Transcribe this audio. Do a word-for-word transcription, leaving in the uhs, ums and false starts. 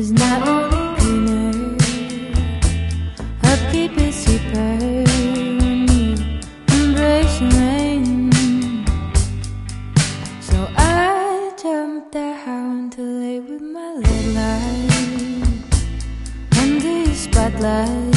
is not only greener, upkeep is cheaper when you embrace your rain. So I jumped down to lay with my little light under your spotlight.